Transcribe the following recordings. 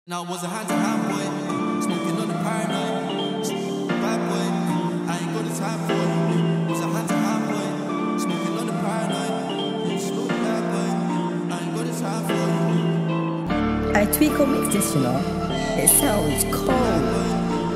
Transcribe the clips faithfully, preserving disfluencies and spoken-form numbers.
Now I was a hand to hand boy, smoking on the paranoid. Bad boy, I ain't got the time for it. Was a hand to hand boy, smoking on the paranoid. Slow bad boy, I ain't got the time for it. I Tweako mix this, you know. It sounds cold.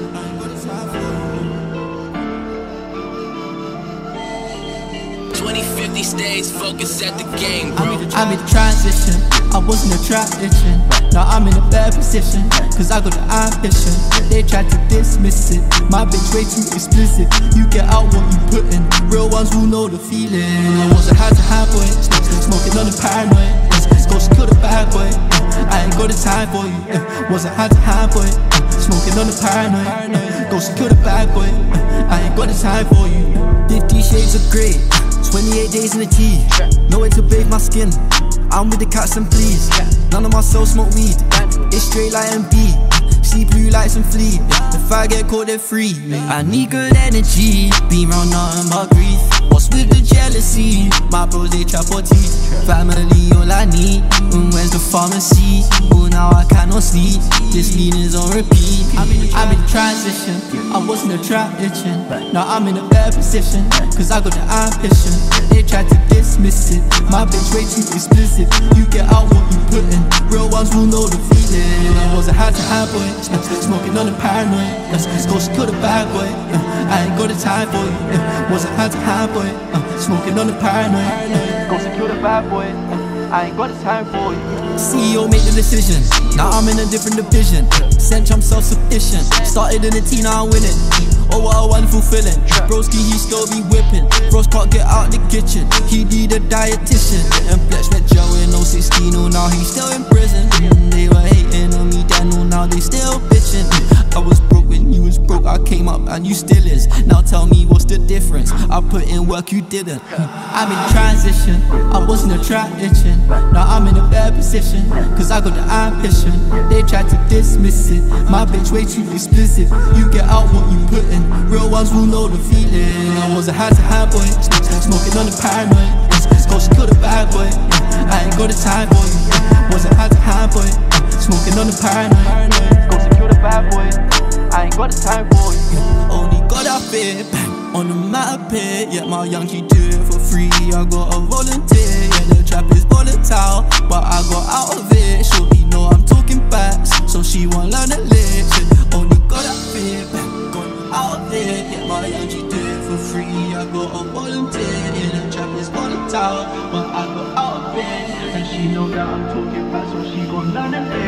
twenty fifty stays focused at the game, bro. I made, I made a transition, I wasn't a trap itching. Now I'm in a better position, cause I got the ambition. They tried to dismiss it, my bitch way too explicit. You get out what you put in, real ones will know the feeling. I was a hand to hand boy, smoking on the paranoid. Go secure the bad boy, I ain't got the time for you. Was a hand to hand boy, smoking on the paranoid. Go secure the bad boy, I ain't got the time for you. Fifty shades of grey, twenty-eight days in the tea, nowhere to bathe my skin. I'm with the cats and fleas. None of my cells smoke weed. It's straight like M B. See blue lights and flee. If I get caught, they're free. I need good energy. Be round nothing but grief. What's with the jealousy? My bros, they trap or teeth. Family, all I need. And where's the pharmacy? Oh, now I cannot sleep. This lean is on repeat. I'm in, I'm in transition. I wasn't a trap itching. Now I'm in a better position, cause I got the ambition. They tried to dismiss it, my bitch way too explicit. You get out what you put in, real ones will know the feeling. I was a hand to hand boy, smoking on the paranoid. Go secure the bad boy, I ain't got the time for you. Was a hand to hand boy, smoking on the paranoid. Go secure the bad boy, I ain't got the time for you. C E O made the decision, now I'm in a different division. Cinch, I'm self-sufficient. Started in a teen, now I win it. Oh, what a wonderful feeling. Broski, he still be whipping. Bros can't get out the kitchen, he need a dietitian. And Fletch met Joe in oh sixteen, oh now he's still in prison. mm, They were hating on me then, oh now they still bitching. I was broke when you was broke, I came up and you still is. Now tell me what's the difference, I put in work you didn't. I'm in transition, I wasn't a trap itching. Now I'm in a better position, cause I got the ambition. They tried to dismiss it, my bitch way too explicit. You get out what you put in, real ones will know the feeling. I was a hand to hand boy, smoking on the paranoid. Go secure the bad boy, I ain't got the time for you. Was a hand to hand boy, smoking on the paranoid. Go secure the bad boy, I ain't got the time for you. Only got that fear, bang, on the map here. Yet my young G do it for free, I got a volunteer. Yeah, the trap is volatile, but I got out of it. Shorty know I'm talking facts, so she won't learn a lick. Only got that fear, bang, got out of it. Yet my young G do it for free, I got a volunteer. Yeah, the trap is volatile, but I got out of it. And she know that I'm talking facts, so she gon' learn a lick.